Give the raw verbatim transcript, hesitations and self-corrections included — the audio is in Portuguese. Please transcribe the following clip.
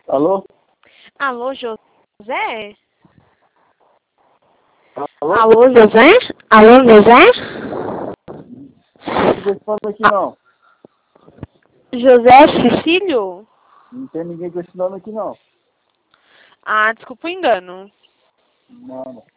Alô? Alô, José? Alô? Alô, José? Alô, José? Não tem telefone aqui não. José Cecílio? Não tem ninguém com esse nome aqui não. Ah, desculpa o engano. Não, não.